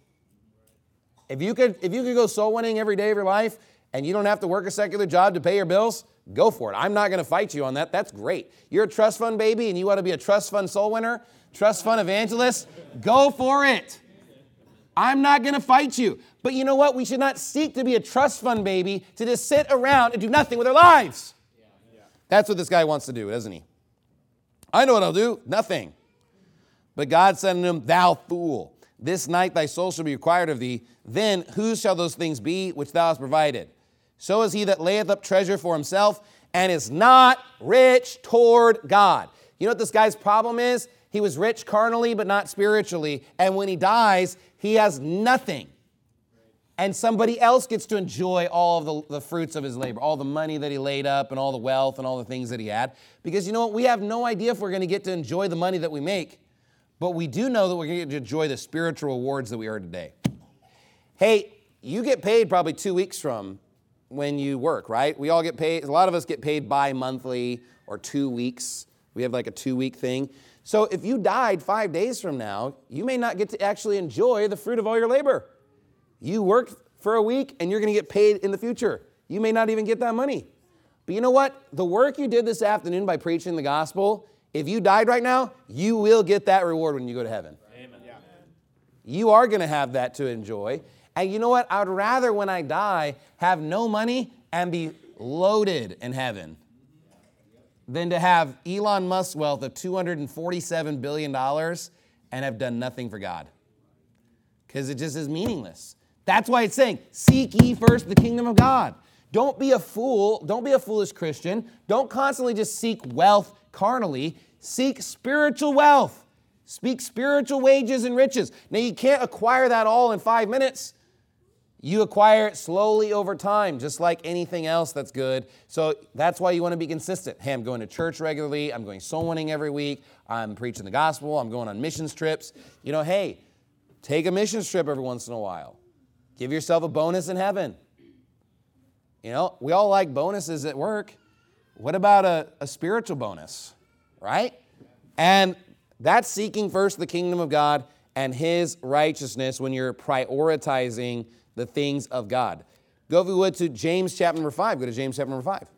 If you could, if you could go soul winning every day of your life and you don't have to work a secular job to pay your bills, go for it. I'm not going to fight you on that. That's great. You're a trust fund baby and you want to be a trust fund soul winner, trust fund evangelist, go for it. I'm not going to fight you. But you know what? We should not seek to be a trust fund baby to just sit around and do nothing with our lives. That's what this guy wants to do, doesn't he? I know what I'll do. Nothing. But God said unto him, thou fool, this night thy soul shall be required of thee. Then whose shall those things be which thou hast provided? So is he that layeth up treasure for himself and is not rich toward God. You know what this guy's problem is? He was rich carnally, but not spiritually. And when he dies, he has nothing. And somebody else gets to enjoy all of the, the fruits of his labor, all the money that he laid up and all the wealth and all the things that he had. Because you know what? We have no idea if we're going to get to enjoy the money that we make. But we do know that we're going to get to enjoy the spiritual rewards that we earn today. Hey, you get paid probably two weeks from when you work, right? We all get paid. A lot of us get paid bi-monthly or two weeks. We have like a two-week thing. So if you died five days from now, you may not get to actually enjoy the fruit of all your labor. You worked for a week and you're going to get paid in the future. You may not even get that money. But you know what? The work you did this afternoon by preaching the gospel, if you died right now, you will get that reward when you go to heaven. Amen. Yeah. You are going to have that to enjoy. And you know what? I'd rather when I die have no money and be loaded in heaven than to have Elon Musk's wealth of two hundred forty-seven billion dollars and have done nothing for God. Because it just is meaningless. That's why it's saying, seek ye first the kingdom of God. Don't be a fool. Don't be a foolish Christian. Don't constantly just seek wealth carnally. Seek spiritual wealth. Speak spiritual wages and riches. Now, you can't acquire that all in five minutes. You acquire it slowly over time, just like anything else that's good. So that's why you want to be consistent. Hey, I'm going to church regularly. I'm going soul winning every week. I'm preaching the gospel. I'm going on missions trips. You know, hey, take a missions trip every once in a while. Give yourself a bonus in heaven. You know, we all like bonuses at work. What about a, a spiritual bonus, right? And that's seeking first the kingdom of God and his righteousness when you're prioritizing the things of God. Go, if you would, to James chapter number five. Go to James chapter number five.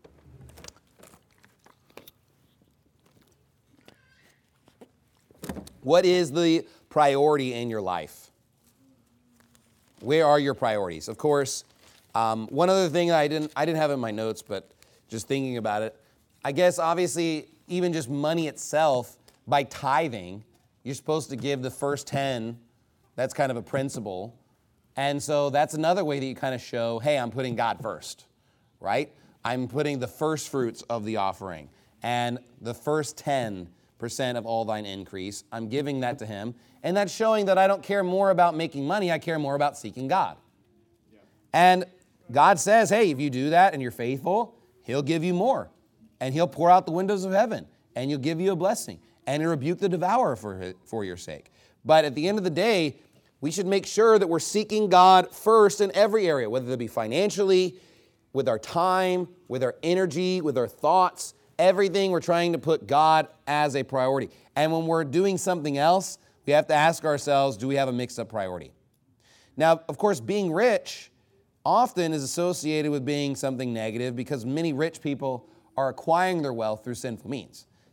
What is the priority in your life? Where are your priorities? Of course, um, one other thing that I didn't, I didn't have in my notes, but just thinking about it, I guess obviously even just money itself, by tithing, you're supposed to give the first ten. That's kind of a principle. And so that's another way that you kind of show, hey, I'm putting God first, right? I'm putting the first fruits of the offering and the first ten percent of all thine increase. I'm giving that to him. And that's showing that I don't care more about making money. I care more about seeking God. Yeah. And God says, hey, if you do that and you're faithful, he'll give you more. And he'll pour out the windows of heaven. And he'll give you a blessing. And he'll rebuke the devourer for, for your sake. But at the end of the day, we should make sure that we're seeking God first in every area, whether it be financially, with our time, with our energy, with our thoughts. Everything we're trying to put God as a priority. And when we're doing something else, we have to ask ourselves, do we have a mixed-up priority? Now, of course, being rich often is associated with being something negative because many rich people are acquiring their wealth through sinful means.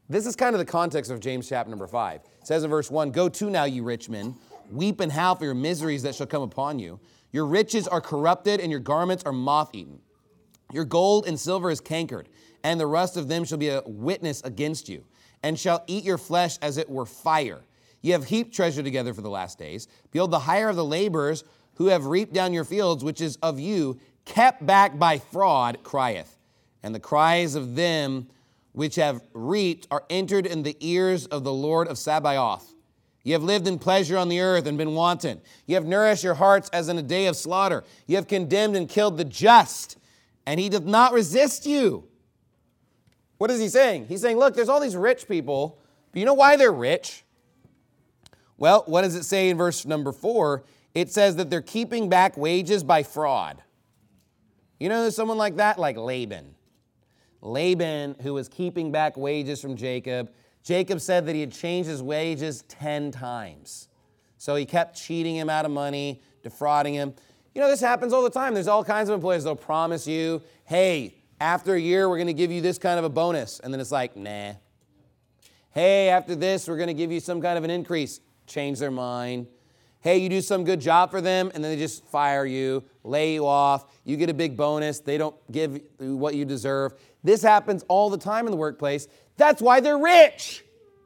This is kind of the context of James chapter number five. It says in verse one, "Go to now, you rich men, weep and howl for your miseries that shall come upon you. Your riches are corrupted, and your garments are moth-eaten. Your gold and silver is cankered, and the rust of them shall be a witness against you, and shall eat your flesh as it were fire. You have heaped treasure together for the last days. Behold, the hire of the laborers who have reaped down your fields, which is of you, kept back by fraud, crieth. And the cries of them which have reaped are entered in the ears of the Lord of Sabaoth. You have lived in pleasure on the earth and been wanton. You have nourished your hearts as in a day of slaughter. You have condemned and killed the just, and he doth not resist you." What is he saying? He's saying, look, there's all these rich people, but you know why they're rich? Well, what does it say in verse number four? It says that they're keeping back wages by fraud. You know someone like that? Like Laban. Laban, who was keeping back wages from Jacob. Jacob said that he had changed his wages ten times. So he kept cheating him out of money, defrauding him. You know, this happens all the time. There's all kinds of employers. They'll promise you, hey, after a year, we're going to give you this kind of a bonus. And then it's like, nah. Hey, after this, we're going to give you some kind of an increase. Change their mind. Hey, you do some good job for them, and then they just fire you, lay you off. You get a big bonus. They don't give you what you deserve. This happens all the time in the workplace. That's why they're rich.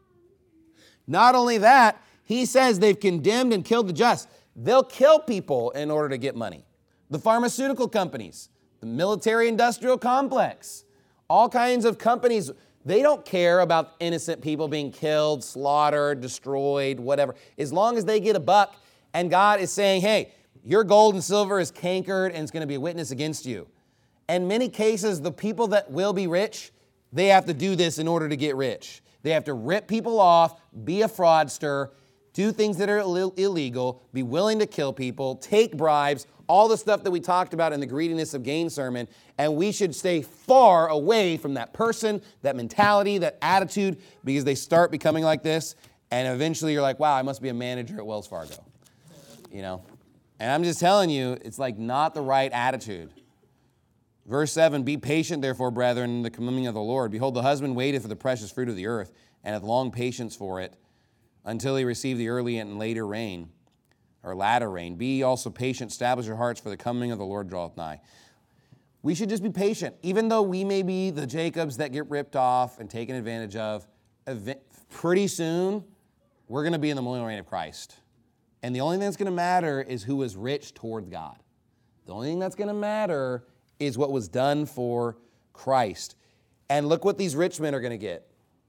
Not only that, he says they've condemned and killed the just. They'll kill people in order to get money. The pharmaceutical companies, the military-industrial complex, all kinds of companies, they don't care about innocent people being killed, slaughtered, destroyed, whatever. As long as they get a buck, and God is saying, hey, your gold and silver is cankered and it's going to be a witness against you. In many cases, the people that will be rich, they have to do this in order to get rich. They have to rip people off, be a fraudster, do things that are Ill- illegal, be willing to kill people, take bribes, all the stuff that we talked about in the greediness of gain sermon. And we should stay far away from that person, that mentality, that attitude, because they start becoming like this. And eventually you're like, wow, I must be a manager at Wells Fargo. You know? And I'm just telling you, it's like not the right attitude. Verse seven, "Be patient, therefore, brethren, in the coming of the Lord. Behold, the husband waiteth for the precious fruit of the earth, and hath long patience for it, until he receive the early and later rain, or latter rain. Be ye also patient, establish your hearts, for the coming of the Lord draweth nigh." We should just be patient. Even though we may be the Jacobs that get ripped off and taken advantage of, pretty soon, we're going to be in the millennial reign of Christ. And the only thing that's going to matter is who is rich toward God. The only thing that's going to matter is what was done for Christ. And look what these rich men are going to get.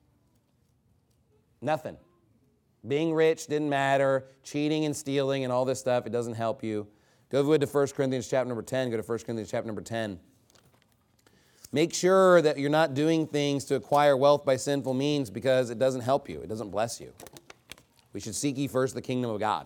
Nothing. Being rich didn't matter. Cheating and stealing and all this stuff, it doesn't help you. Go to First Corinthians chapter number ten. Go to First Corinthians chapter number ten. Make sure that you're not doing things to acquire wealth by sinful means, because it doesn't help you. It doesn't bless you. We should seek ye first the kingdom of God.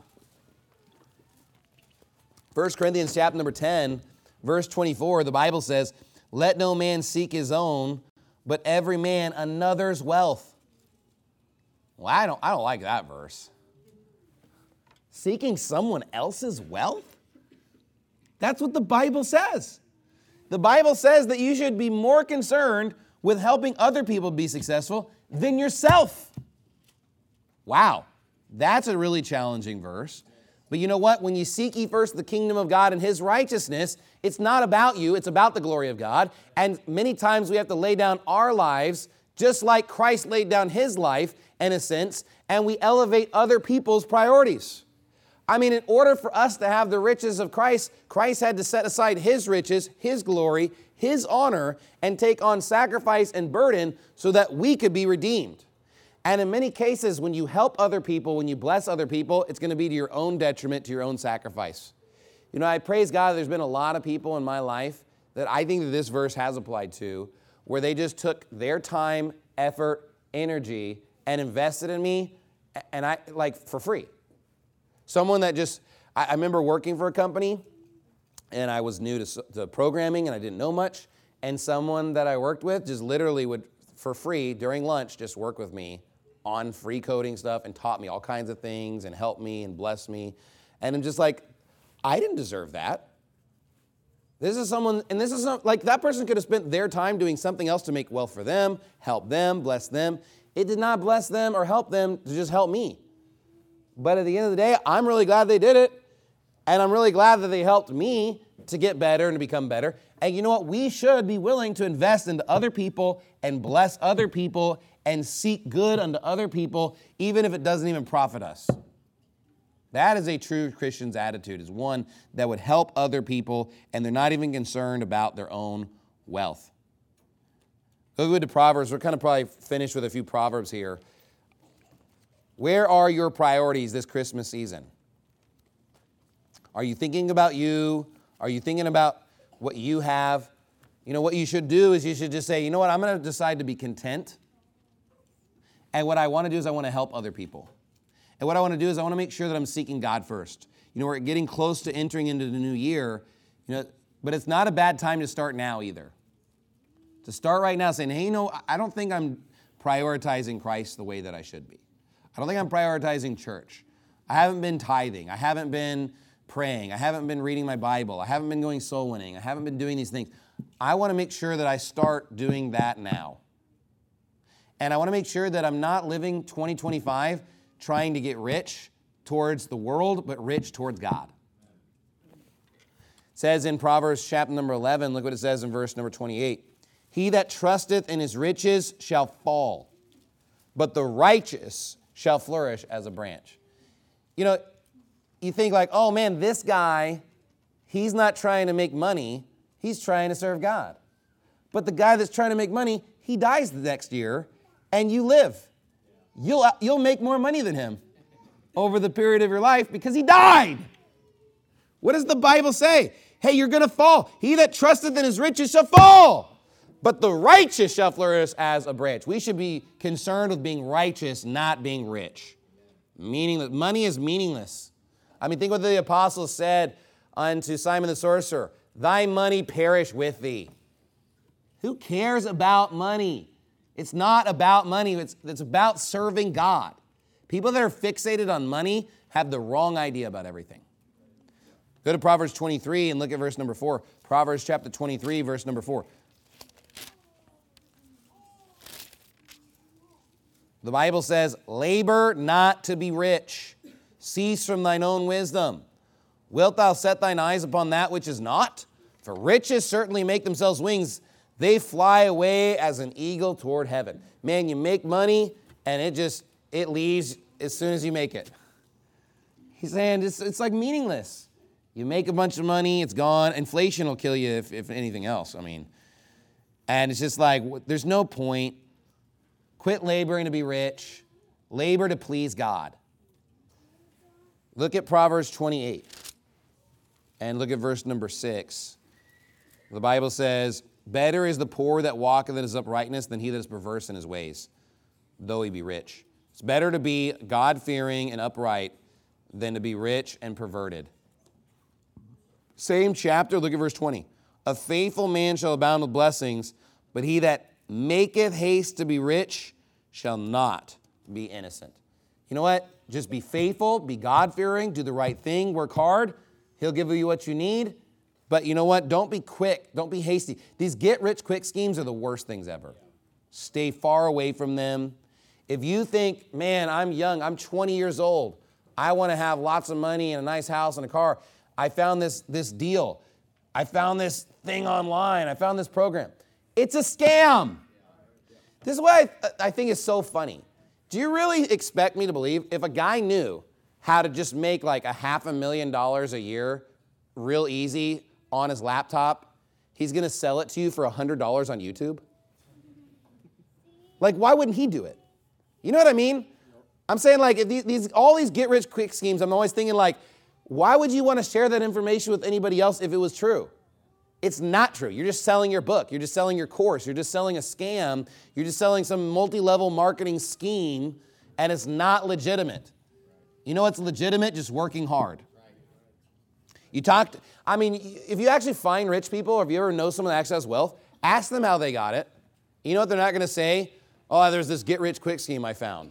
First Corinthians chapter number ten, verse twenty-four, the Bible says, "Let no man seek his own, but every man another's wealth." Well, I don't, I don't like that verse. Seeking someone else's wealth? That's what the Bible says. The Bible says that you should be more concerned with helping other people be successful than yourself. Wow, that's a really challenging verse. But you know what? When you seek ye first the kingdom of God and his righteousness, it's not about you, it's about the glory of God. And many times we have to lay down our lives just like Christ laid down his life, in a sense, and we elevate other people's priorities. I mean, in order for us to have the riches of Christ, Christ had to set aside his riches, his glory, his honor, and take on sacrifice and burden so that we could be redeemed. And in many cases, when you help other people, when you bless other people, it's going to be to your own detriment, to your own sacrifice. You know, I praise God, there's been a lot of people in my life that I think that this verse has applied to, where they just took their time, effort, energy, and invested in me, and I, like, for free. Someone that just, I, I remember working for a company, and I was new to, to programming, and I didn't know much, and someone that I worked with just literally would, for free, during lunch, just work with me on free coding stuff and taught me all kinds of things and helped me and blessed me. And I'm just like, I didn't deserve that. This is someone, and this is not, like, that person could have spent their time doing something else to make wealth for them, help them, bless them. It did not bless them or help them to just help me. But at the end of the day, I'm really glad they did it. And I'm really glad that they helped me to get better and to become better. And you know what? We should be willing to invest into other people and bless other people and seek good unto other people, even if it doesn't even profit us. That is a true Christian's attitude, is one that would help other people, and they're not even concerned about their own wealth. Go good to Proverbs. We're kind of probably finished with a few Proverbs here. Where are your priorities this Christmas season? Are you thinking about you? Are you thinking about what you have? You know, what you should do is you should just say, you know what, I'm going to decide to be content. And what I want to do is I want to help other people. And what I want to do is I want to make sure that I'm seeking God first. You know, we're getting close to entering into the new year, you know, but it's not a bad time to start now either. To start right now saying, hey, you know, I don't think I'm prioritizing Christ the way that I should be. I don't think I'm prioritizing church. I haven't been tithing. I haven't been praying. I haven't been reading my Bible. I haven't been going soul winning. I haven't been doing these things. I want to make sure that I start doing that now. And I want to make sure that I'm not living twenty twenty-five trying to get rich towards the world, but rich towards God. It says in Proverbs chapter number eleven, look what it says in verse number twenty-eight. He that trusteth in his riches shall fall, but the righteous shall flourish as a branch. You know, you think like, oh man, this guy, he's not trying to make money, he's trying to serve God. But the guy that's trying to make money, he dies the next year, and you live. You'll, you'll make more money than him over the period of your life because he died. What does the Bible say? Hey, you're going to fall. He that trusteth in his riches shall fall, but the righteous shall flourish as a branch. We should be concerned with being righteous, not being rich. Meaning that money is meaningless. I mean, think what the apostles said unto Simon the sorcerer. Thy money perish with thee. Who cares about money? It's not about money. It's, it's about serving God. People that are fixated on money have the wrong idea about everything. Go to Proverbs twenty-three and look at verse number four. Proverbs chapter twenty-three, verse number four. The Bible says, labor not to be rich. Cease from thine own wisdom. Wilt thou set thine eyes upon that which is not? For riches certainly make themselves wings. They fly away as an eagle toward heaven. Man, you make money, and it just, it leaves as soon as you make it. He's saying it's, it's like meaningless. You make a bunch of money, it's gone. Inflation will kill you if, if anything else, I mean. And it's just like, there's no point. Quit laboring to be rich. Labor to please God. Look at Proverbs twenty-eight. And look at verse number six. The Bible says, better is the poor that walketh in his uprightness than he that is perverse in his ways, though he be rich. It's better to be God-fearing and upright than to be rich and perverted. Same chapter, look at verse twenty. A faithful man shall abound with blessings, but he that maketh haste to be rich shall not be innocent. You know what? Just be faithful, be God-fearing, do the right thing, work hard. He'll give you what you need. But you know what? Don't be quick. Don't be hasty. These get-rich-quick schemes are the worst things ever. Stay far away from them. If you think, man, I'm young, I'm twenty years old, I want to have lots of money and a nice house and a car. I found this, this deal. I found this thing online. I found this program. It's a scam. This is what I, I think is so funny. Do you really expect me to believe if a guy knew how to just make like a half a million dollars a year real easy on his laptop, he's going to sell it to you for one hundred dollars on YouTube? Like, why wouldn't he do it? You know what I mean? I'm saying, like, if these, these all these get-rich-quick schemes, I'm always thinking, like, why would you want to share that information with anybody else if it was true? It's not true. You're just selling your book. You're just selling your course. You're just selling a scam. You're just selling some multi-level marketing scheme, and it's not legitimate. You know what's legitimate? Just working hard. You talked, I mean, if you actually find rich people, or if you ever know someone that actually has wealth, ask them how they got it. You know what they're not going to say? Oh, there's this get-rich-quick scheme I found.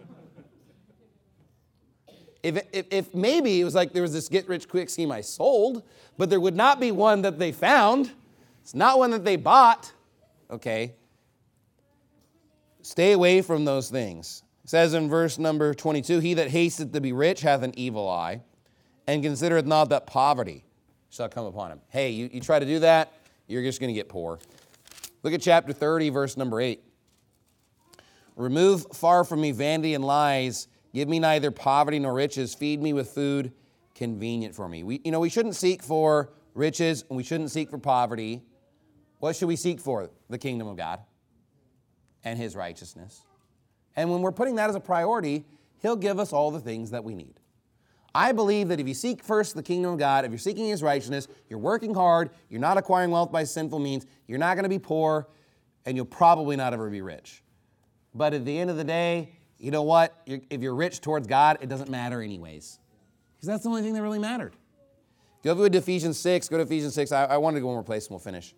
If, if, if maybe it was like there was this get-rich-quick scheme I sold, but there would not be one that they found. It's not one that they bought. Okay. stay away from those things. It says in verse number twenty-two, he that hasteth to be rich hath an evil eye, and considereth not that poverty shall come upon him. Hey, you, you try to do that, you're just going to get poor. Look at chapter thirty, verse number eight. Remove far from me vanity and lies. Give me neither poverty nor riches. Feed me with food convenient for me. We, you know, we shouldn't seek for riches and we shouldn't seek for poverty. What should we seek for? The kingdom of God and his righteousness. And when we're putting that as a priority, he'll give us all the things that we need. I believe that if you seek first the kingdom of God, if you're seeking his righteousness, you're working hard, you're not acquiring wealth by sinful means, you're not going to be poor, and you'll probably not ever be rich. But at the end of the day, you know what? You're, if you're rich towards God, it doesn't matter anyways. Because that's the only thing that really mattered. Go to Ephesians six. Go to Ephesians six. I, I wanted to go one more place and we'll finish.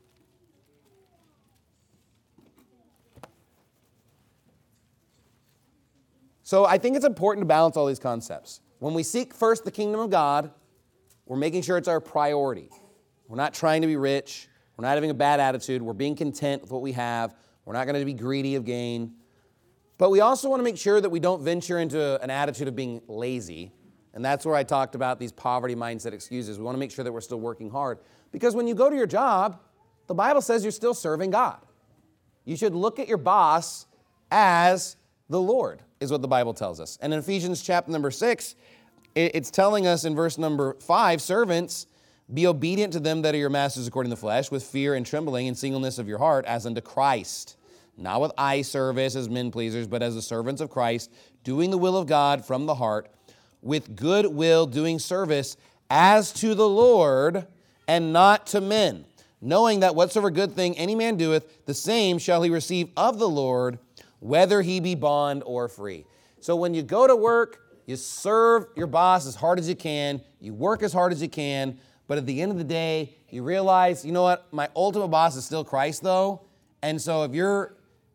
So I think it's important to balance all these concepts. When we seek first the kingdom of God, we're making sure it's our priority. We're not trying to be rich. We're not having a bad attitude. We're being content with what we have. We're not going to be greedy of gain. But we also want to make sure that we don't venture into an attitude of being lazy. And that's where I talked about these poverty mindset excuses. We want to make sure that we're still working hard. Because when you go to your job, the Bible says you're still serving God. You should look at your boss as the Lord, is what the Bible tells us. And in Ephesians chapter number six, it's telling us in verse number five, servants, be obedient to them that are your masters according to the flesh, with fear and trembling and singleness of your heart, as unto Christ. Not with eye service as men pleasers, but as the servants of Christ, doing the will of God from the heart, with good will doing service as to the Lord and not to men, knowing that whatsoever good thing any man doeth, the same shall he receive of the Lord, whether he be bond or free. So when you go to work, you serve your boss as hard as you can, you work as hard as you can, but at the end of the day, you realize, you know what, my ultimate boss is still Christ though, and so if your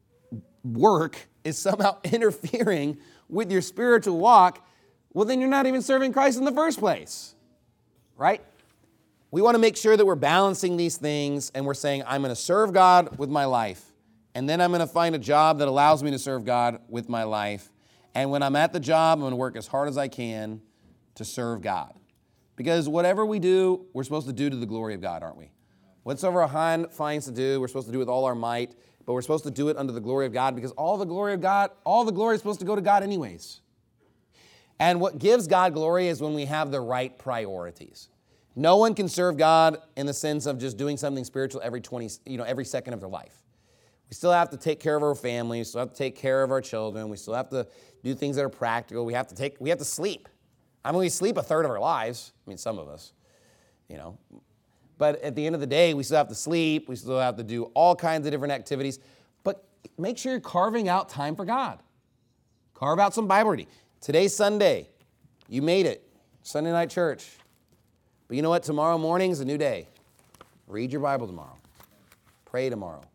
work is somehow interfering with your spiritual walk, well, then you're not even serving Christ in the first place, right? We want to make sure that we're balancing these things and we're saying, I'm going to serve God with my life, and then I'm going to find a job that allows me to serve God with my life, and when I'm at the job, I'm going to work as hard as I can to serve God. Because whatever we do, we're supposed to do to the glory of God, aren't we? Whatsoever a hand finds to do, we're supposed to do with all our might, but we're supposed to do it under the glory of God, because all the glory of God, all the glory is supposed to go to God anyways. And what gives God glory is when we have the right priorities. No one can serve God in the sense of just doing something spiritual every twenty, you know, every second of their life. We still have to take care of our families, we still have to take care of our children, we still have to do things that are practical, we have to take, we have to sleep. I mean, we sleep a third of our lives. I mean, some of us, you know. But at the end of the day, we still have to sleep. We still have to do all kinds of different activities. But make sure you're carving out time for God. Carve out some Bible reading. Today's Sunday. You made it. Sunday night church. But you know what? Tomorrow morning is a new day. Read your Bible tomorrow. Pray tomorrow.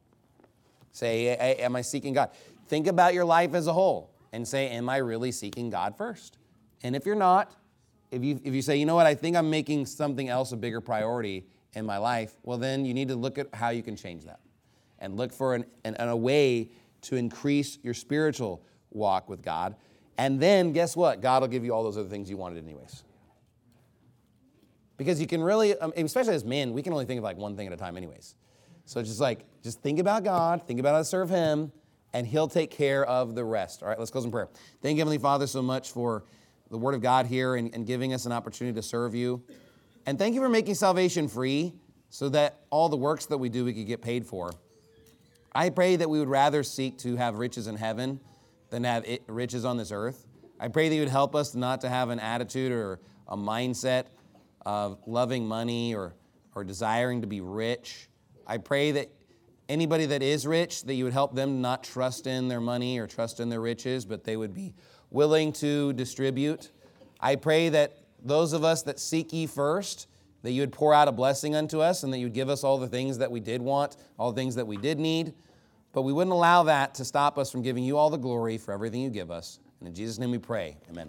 Say, am I seeking God? Think about your life as a whole and say, am I really seeking God first? And if you're not, if you if you say, you know what, I think I'm making something else a bigger priority in my life, well, then you need to look at how you can change that and look for an, an, a way to increase your spiritual walk with God. And then guess what? God will give you all those other things you wanted anyways. Because you can really, um, especially as men, we can only think of like one thing at a time anyways. So it's just like, just think about God, think about how to serve him, and he'll take care of the rest. All right, let's close in prayer. Thank you, Heavenly Father, so much for the Word of God here and, and giving us an opportunity to serve you. And thank you for making salvation free so that all the works that we do we could get paid for. I pray that we would rather seek to have riches in heaven than have it, riches on this earth. I pray that you would help us not to have an attitude or a mindset of loving money or, or desiring to be rich. I pray that anybody that is rich, that you would help them not trust in their money or trust in their riches, but they would be willing to distribute. I pray that those of us that seek ye first, that you would pour out a blessing unto us and that you would give us all the things that we did want, all the things that we did need, but we wouldn't allow that to stop us from giving you all the glory for everything you give us. And in Jesus' name we pray. Amen.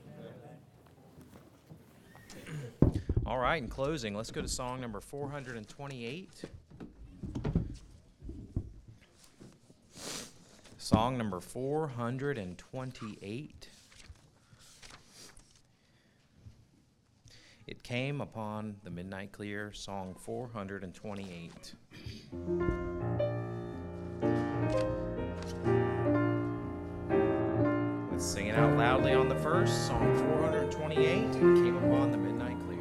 All right, in closing, let's go to song number four hundred twenty-eight. Song number four hundred twenty-eight. It Came Upon the Midnight Clear, song four hundred twenty-eight. Let's sing it out loudly on the first, song four hundred twenty-eight. It Came Upon the Midnight Clear.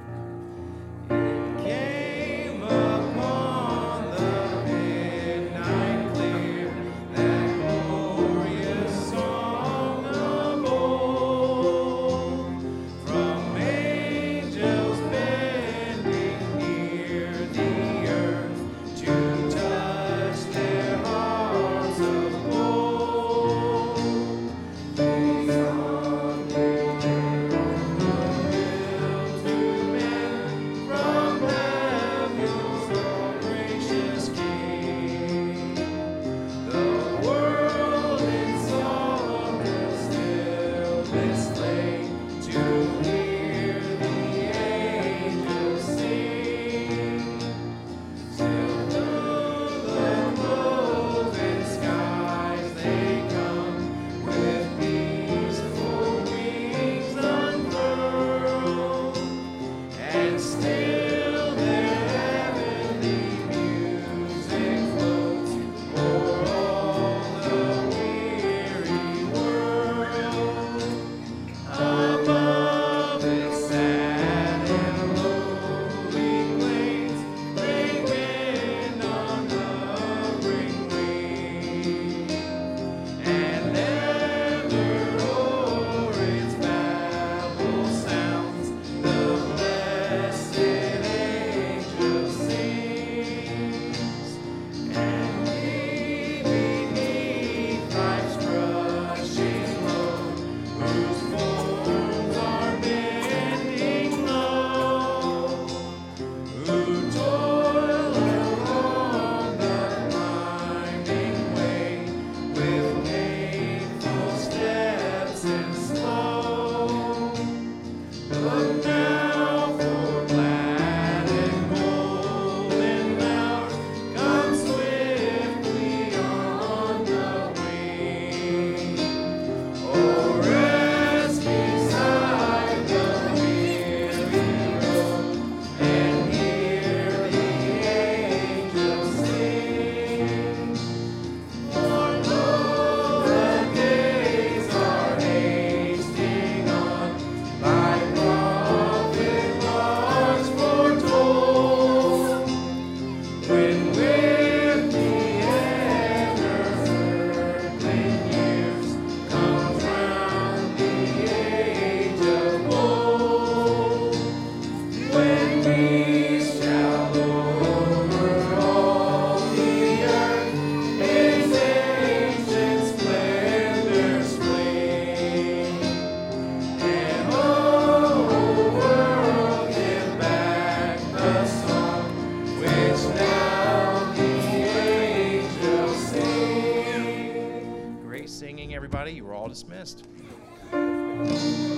It came upon the midnight clear, that glorious song of old, from angels bending near the earth to touch their hearts of gold. These songs declare the will to men from heaven's all gracious King. The world in song will still display to hear the angels sing. Till through the cloven skies they come, with peaceful wings unfurled, and still their heavenly music floats o'er all the weary world. Above its sad and lonely plains, they bend on hovering wings, and ever o'er its babble sounds the blessed angel sings. And we beneath life's crushing load, whose forms are bending low, who toil along the climbing way with painful steps and slow. Look now for glad and golden hours come swiftly on the wing. Oh, rest beside the weary road and hear the angels sing. For lo, the days are hasting on, like prophet once foretold, when with the ever-circling years comes round the age of gold, when peace shall over all the earth its ancient splendor spring, and all the world give back the song which now the angels sing. Great singing, everybody. You were all dismissed.